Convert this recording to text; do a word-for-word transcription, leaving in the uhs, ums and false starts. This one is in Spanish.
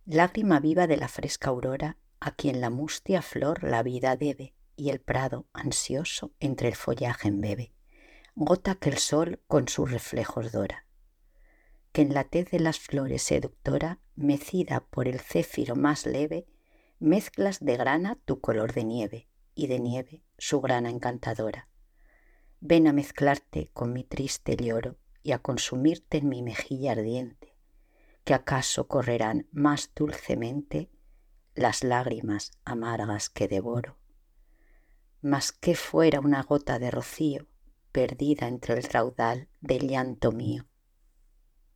Lágrima viva de la fresca aurora, a quien la mustia flor la vida debe, y el prado, ansioso, entre el follaje embebe, gota que el sol con sus reflejos dora. Que en la tez de las flores seductora, mecida por el céfiro más leve, mezclas de grana tu color de nieve, y de nieve su grana encantadora. Ven a mezclarte con mi triste lloro, y a consumirte en mi mejilla ardiente, que acaso correrán más dulcemente las lágrimas amargas que devoro. Mas que fuera una gota de rocío, perdida entre el raudal del llanto mío,